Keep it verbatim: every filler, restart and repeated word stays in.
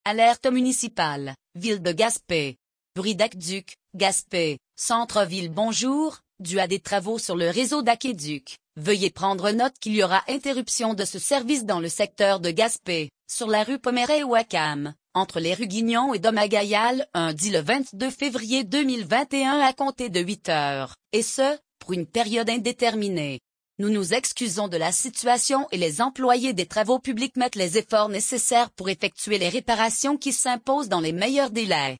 Alerte municipale, ville de Gaspé. Bruit d'aqueduc, Gaspé, centre-ville. Bonjour, dû à des travaux sur le réseau d'aqueduc. Veuillez prendre note qu'il y aura interruption de ce service dans le secteur de Gaspé, sur la rue Poméret-Ouakam, entre les rues Guignon et Domagayal, lundi le vingt-deux février deux mille vingt et un à compter de huit heures, et ce, pour une période indéterminée. Nous nous excusons de la situation et les employés des travaux publics mettent les efforts nécessaires pour effectuer les réparations qui s'imposent dans les meilleurs délais.